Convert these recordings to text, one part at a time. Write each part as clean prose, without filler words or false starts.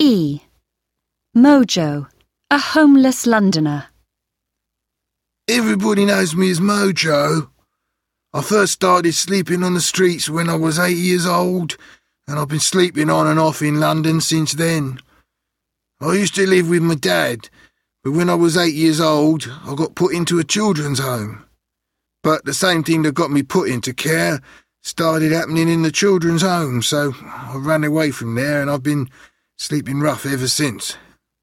E. Mojo, a homeless Londoner. Everybody knows me as Mojo. I first started sleeping on the streets when I was 8 years old, and I've been sleeping on and off in London since then. I used to live with my dad, but when I was 8 years old, I got put into a children's home. But the same thing that got me put into care started happening in the children's home, so I ran away from there and I've been sleeping rough ever since.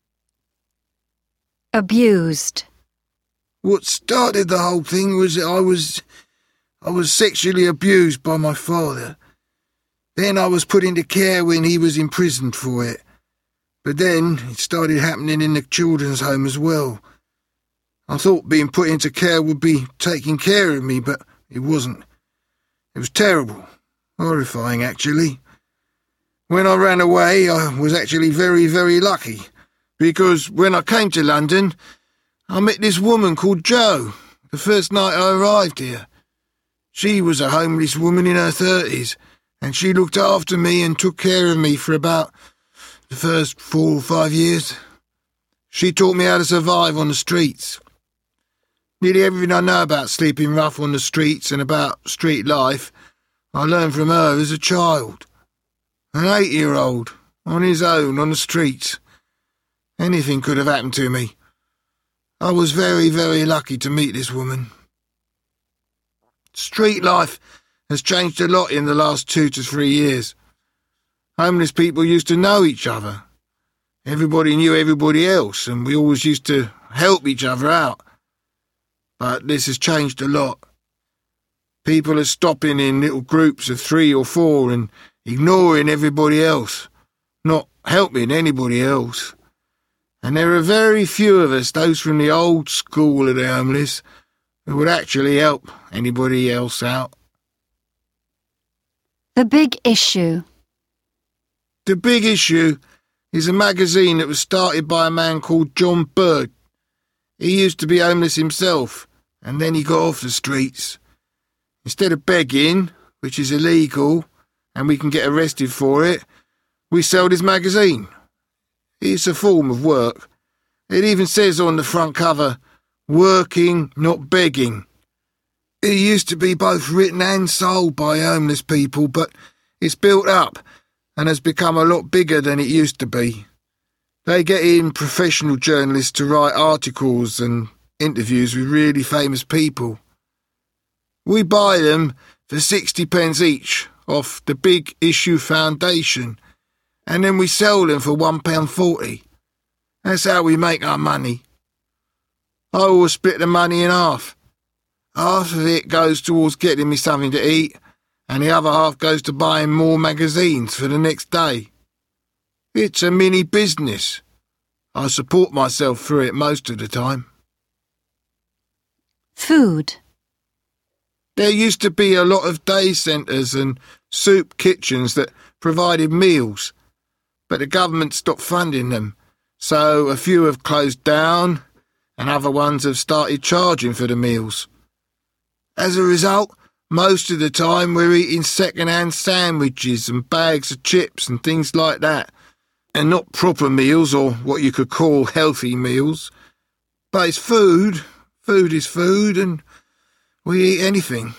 Abused. What started the whole thing was that I was sexually abused by my father. Then I was put into care when he was imprisoned for it. But then it started happening in the children's home as well. I thought being put into care would be taking care of me, but it wasn't. It was terrible. Horrifying, actually. When I ran away, I was actually very, very lucky, because when I came to London, I met this woman called Jo, the first night I arrived here. She was a homeless woman in her 30s, and she looked after me and took care of me for about the first 4 or 5 years. She taught me how to survive on the streets. Nearly everything I know about sleeping rough on the streets and about street life, I learned from her as a child. An 8-year-old, on his own, on the streets. Anything could have happened to me. I was very, very lucky to meet this woman. Street life has changed a lot in the last 2 to 3 years. Homeless people used to know each other. Everybody knew everybody else, and we always used to help each other out. But this has changed a lot. People are stopping in little groups of 3 or 4 and ignoring everybody else, not helping anybody else. And there are very few of us, those from the old school of the homeless, who would actually help anybody else out. The Big Issue. The Big Issue is a magazine that was started by a man called John Bird. He used to be homeless himself, and then he got off the streets. Instead of begging, which is illegal, and we can get arrested for it, we sell this magazine. It's a form of work. It even says on the front cover, "Working, not begging." It used to be both written and sold by homeless people, but it's built up and has become a lot bigger than it used to be. They get in professional journalists to write articles and interviews with really famous people. We buy them for 60p each off the Big Issue Foundation, and then we sell them for £1.40. That's how we make our money. I always split the money in half. Half of it goes towards getting me something to eat, and the other half goes to buying more magazines for the next day. It's a mini business. I support myself through it most of the time. Food. There used to be a lot of day centres and soup kitchens that provided meals, but the government stopped funding them, so a few have closed down and other ones have started charging for the meals. As a result, most of the time we're eating second-hand sandwiches and bags of chips and things like that, and not proper meals or what you could call healthy meals. But it's food. Food is food, and we eat anything.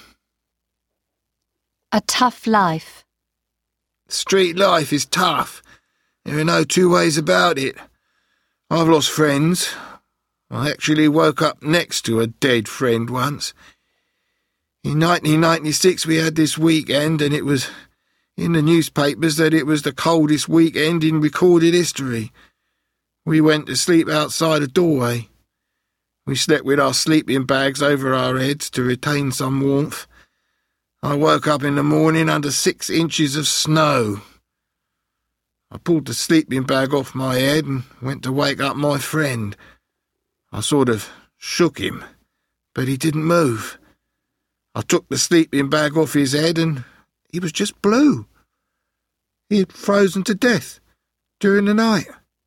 A tough life. Street life is tough. There are no two ways about it. I've lost friends. I actually woke up next to a dead friend once. In 1996 we had this weekend, and it was in the newspapers that it was the coldest weekend in recorded history. We went to sleep outside a doorway. We slept with our sleeping bags over our heads to retain some warmth. I woke up in the morning under 6 inches of snow. I pulled the sleeping bag off my head and went to wake up my friend. I sort of shook him, but he didn't move. I took the sleeping bag off his head and he was just blue. He had frozen to death during the night.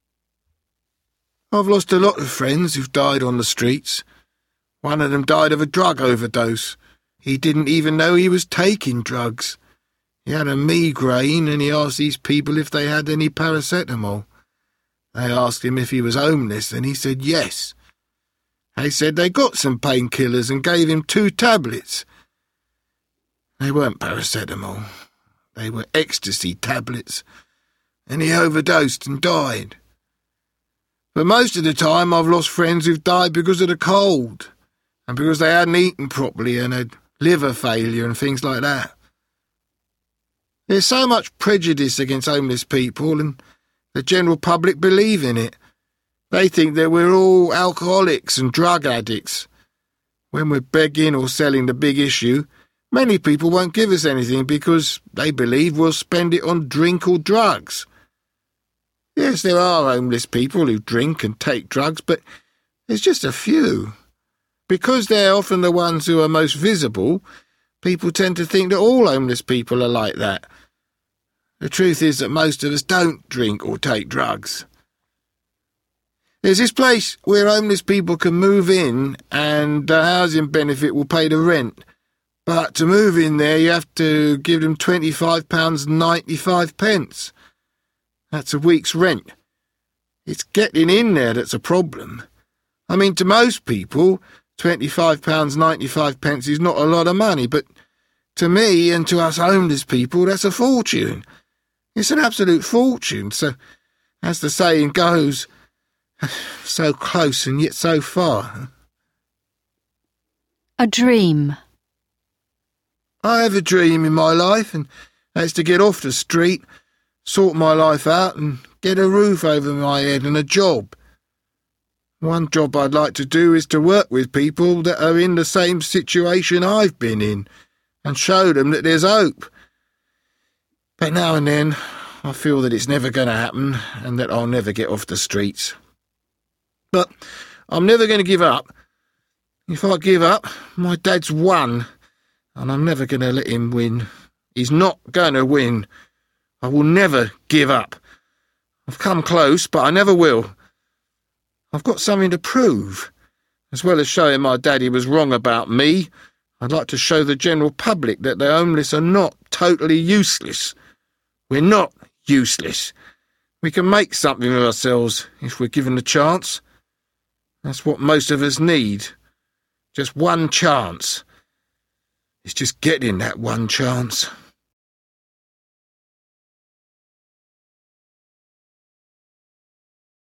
I've lost a lot of friends who've died on the streets. One of them died of a drug overdose. He didn't even know he was taking drugs. He had a migraine and he asked these people if they had any paracetamol. They asked him if he was homeless, and he said yes. They said they got some painkillers and gave him 2 tablets. They weren't paracetamol. They were ecstasy tablets, and he overdosed and died. But most of the time I've lost friends who've died because of the cold, and because they hadn't eaten properly and had liver failure and things like that. There's so much prejudice against homeless people, and the general public believe in it. They think that we're all alcoholics and drug addicts. When we're begging or selling the Big Issue, many people won't give us anything because they believe we'll spend it on drink or drugs. Yes, there are homeless people who drink and take drugs, but there's just a few. Because they're often the ones who are most visible, people tend to think that all homeless people are like that. The truth is that most of us don't drink or take drugs. There's this place where homeless people can move in and the housing benefit will pay the rent. But to move in there, you have to give them £25.95. That's a week's rent. It's getting in there that's a problem. I mean, to most people, £25.95 is not a lot of money, but to me and to us homeless people, that's a fortune. It's an absolute fortune. So, as the saying goes, so close and yet so far. A dream. I have a dream in my life, and that's to get off the street, sort my life out, and get a roof over my head and a job. One job I'd like to do is to work with people that are in the same situation I've been in, and show them that there's hope. But now and then, I feel that it's never going to happen, and that I'll never get off the streets. But I'm never going to give up. If I give up, my dad's won, and I'm never going to let him win. He's not going to win. I will never give up. I've come close, but I never will. I've got something to prove. As well as showing my dad he was wrong about me, I'd like to show the general public that the homeless are not totally useless. We're not useless. We can make something of ourselves if we're given a chance. That's what most of us need. Just one chance. It's just getting that one chance.